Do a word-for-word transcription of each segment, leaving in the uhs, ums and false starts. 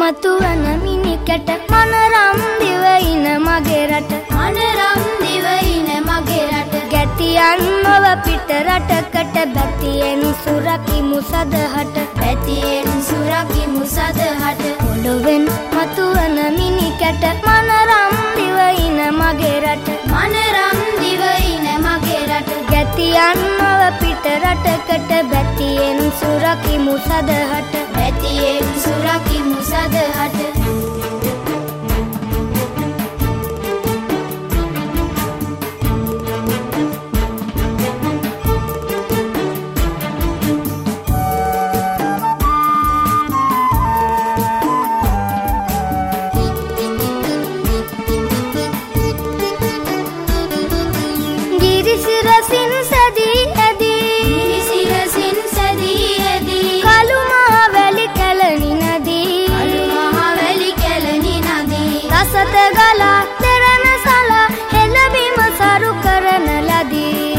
මතුවන මිනිකට මනරම් දිවයින මගේ රට මනරම් දිවයින මගේ රට ගැතියන් නොව පිට රටකට බැතියෙන් සුරකිමු සදහට බැතියෙන් සුරකිමු සදහට පොළොවෙන් මතුවන මිනිකට මනරම් දිවයින මගේ රට මනරම් දිවයින මගේ රට ගැතියන් නොව පිට රටකට බැතියෙන් සුරකිමු සදහට බැතියෙන් සුරකිමු සදහට ගිරිසිරසින් සැදී ඇදී ගිරිසිරසින් සැදී ඇදී කළු මහ වැලි කැලණි නදී කළු මහ වැලි කැලණි නදී රසත ගලා දෙරණ සලා හෙළබිම සරු කරන ලදී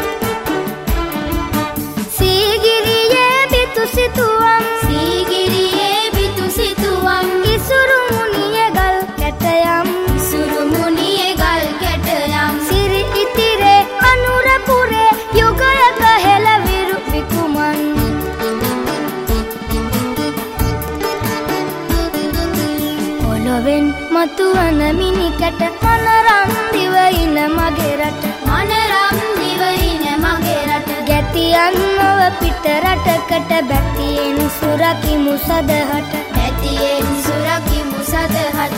සීගිරියේ බිතු සිතුවම් සීගිරියේ බිතු සිතුවම් ඉසුරු මුනියේ ගල් කැටයම් ඉසුරු මුනියේ ගල් කැටයම් සිරි ඉතිරේ අනුරපුරේ යුගයක හෙළවිරු විකුමන් පොළොවෙන් මතුවන මිනිකට මනරම් දිවයින මගේ රට මනරම් දිවයින මගේ රට ගැතියන් නොව පිට රටකට බැතියෙන් සුරකිමු සදහට බැතියෙන් සුරකිමු සදහට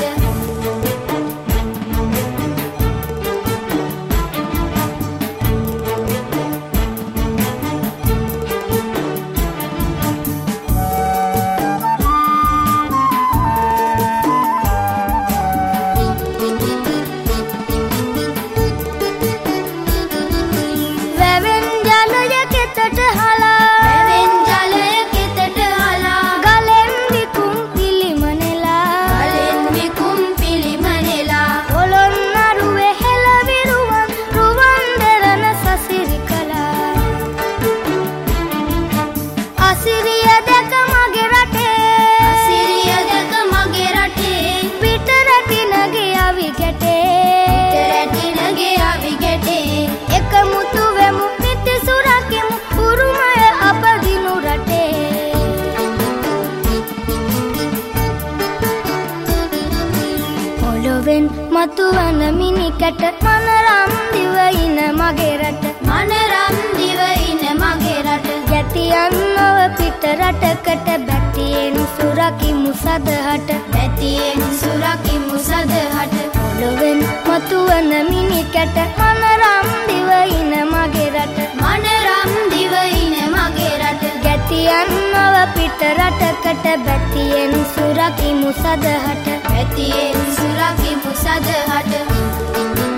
වැවෙන් ජලය කෙතට හලා වැවෙන් ජලය කෙතට හලා ගලෙන් විකුම් පිළිමනෙලා ගලෙන් විකුම් පිළිමනෙලා පොළොන්නරුවේ හෙළවිරුවන් රුවන් දෙරණ සසිරි කළා අසිරිය දැක මගේ රටේ අසිරිය දැක මගේ රටේ පිට රැටිනගේ අවි ගැටේ රැටිනගේ අවි ගැටේ එකමුතු වෙමු නිති සුරකිමු උරුමය අපදිනු රටේ පොළොවෙන් මතුවන මිනිකට මනරම් දිවයින මගේ රට මනරම් දිවයින මගේ රට ගැතියන් නොව පිට රටකට බැතියෙන් සුරකිමු සදහට බැතියෙන් සුරකිමු සදහට පොළොවෙන් මතුවන මිනිකට මනරම් දිවයින මගේ රට මනරම් දිවයින මගේ රට ගැතියන් නොව පිට රටකට බැතියෙන් සුරකිමු සදහට බැතියෙන් සුරකිමු සදහට